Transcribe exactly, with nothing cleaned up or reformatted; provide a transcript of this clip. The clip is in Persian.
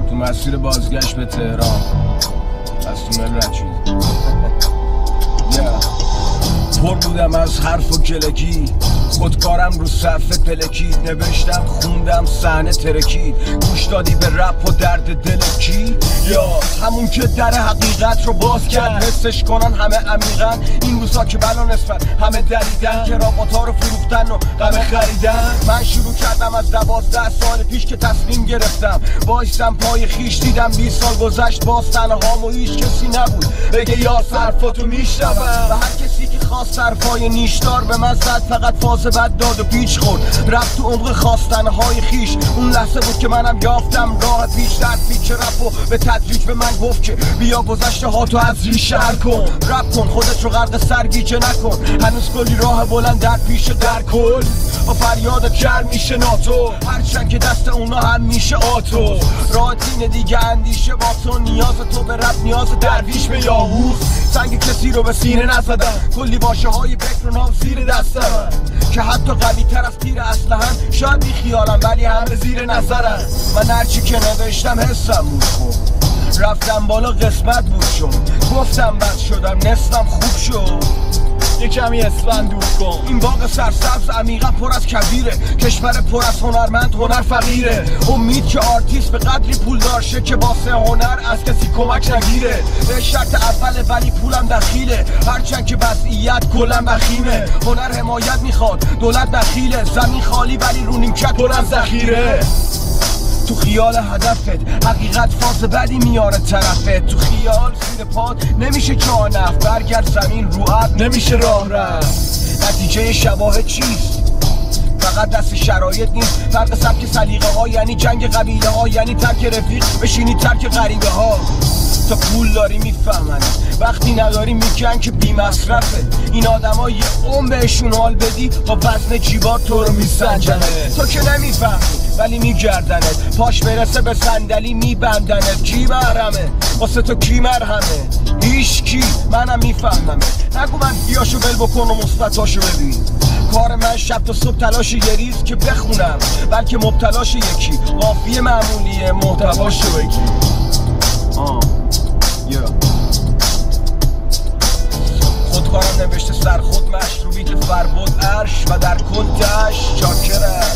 تو مسیر بازگشت به تهران از تونل رد شد. پر بودم از حرف و کلکی، خودکارم رو صفحه پلکید، نوشتم خوندم صحنه ترکید، گوش دادی به رپ و درد دل کی؟ یا همون که در حقیقت رو باز کرد، حسش کنن همه عمیقن این روزا که بلا نصفن همه دریدن، که رابطا رو فروختن و غم خریدن. من شروع کردم از دوازده سال پیش که تصمیم گرفتم وایستم پای خیش، دیدم بیست سال گذشت باز تنهام و هیچ کسی نبود بگه یا صرفاتو میشنوم، و هر کسی که خواست صرفای نیشدار به من زد فقط فاز بد داد و پیچ خورد، رفت تو عمق خواستنهای خیش. اون لحظه بود که منم یافتم راه پیش، در پیچ رپ و به تدریج به من گفت که بیا گذشته ها تو از ریشه حل کن، رپ کن خودت رو غرق سرگیجه نکن، هنوز کلی راه بلند در پیش، در کل با فریاد کر میشه ناتو، هرچند که دست اونا هم میشه آتو، راه دین دیگه اندیشه با تو، نیاز تو به رپ نیاز درویش به یاهوز، سنگ کسی رو به سینه نزدم، کلی باشه های فکر و نام زیر دستم که حتی قوی تر از تیر اسلحه‌ام، شاید بی خیالم ولی همه زیر نظرم. من هرچی که نوشتم حسم بود خوب، رفتم بالا قسمت بود شد، گفتم بد شدم نصفم خوب شد. یه کمی اسفند دور کن. این باغ سرسبز عمیقا پر از کبیره، کشور پر از هنرمند هنر فقیره، امید که آرتیست به قدری پول دارشه که واسه هنر از کسی کمک نگیره، به شرط اوله ولی پولم دخیله، هرچند که وضعیت کلم بخیمه، هنر حمایت میخواد دولت بخیله، زمین خالی ولی رو نیمکت پر از ذخیره. تو خیال هدفت حقیقت فاز بدی میاره طرفت، تو خیال زیر پاد نمیشه جانف، برگرد زمین رو اب نمیشه راه رفت. نتیجه شواهد چیست؟ فقط دست شرایط نیست، فرق سبک سلیقه ها یعنی جنگ قبیله ها، یعنی ترک رفیق بشینی ترک غریبه ها. تا پول داری میفهمن، وقتی نداری میگن که بی مصرفه، این آدم ها یه عمر بهشون حال بدی با وزن جیبات تو رو میسنجنه، تو که نمیفهمی ولی میگردنت، پاش برسه به صندلی میبندنت. کی محرمه واسه تو کی مرهمه؟ هیچ کی، منم میفهممه. نگو من بیاشو بل بکن و مثبتاشو ببین، کار من شب تا صبح تلاش یه ریز که بخونم، بلکه مبتلاش یکی، قافیه معمولیه محتواشو بگی. آه yeah. خودکارم نوشته سر خود مشروبیت فربود عرش و در کنتش چاکره.